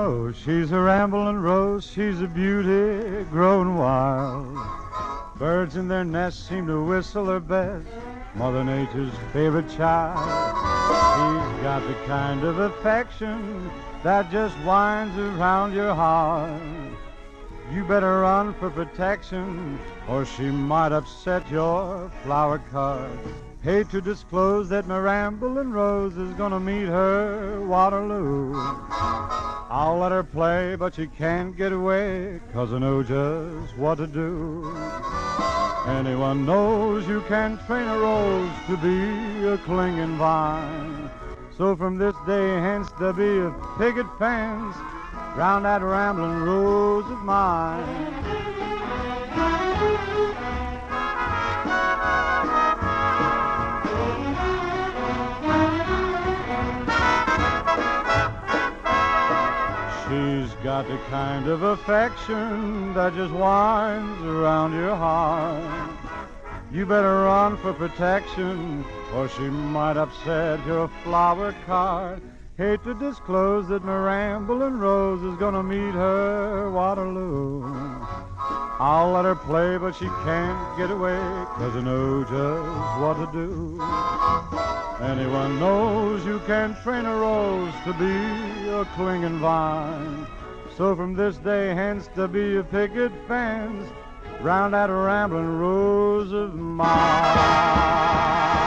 know she's a rambling rose, she's a beauty growing wild. Birds in their nests seem to whistle her best, Mother Nature's favorite child. She's got the kind of affection that just winds around your heart. You better run for protection, or she might upset your flower card. Hate to disclose that my rambling rose is gonna meet her Waterloo. I'll let her play, but she can't get away, 'cause I know just what to do. Anyone knows you can train a rose to be a clinging vine. So from this day hence there'll be a picket fence round that rambling rose of mine. She's got the kind of affection that just winds around your heart. You better run for protection, or she might upset your flower card. Hate to disclose that my rambling rose is gonna meet her Waterloo. I'll let her play, but she can't get away, 'cause I know just what to do. Anyone knows you can train a rose to be a clinging vine. So from this day hence there'll be a picket fence round that rambling rose of mine.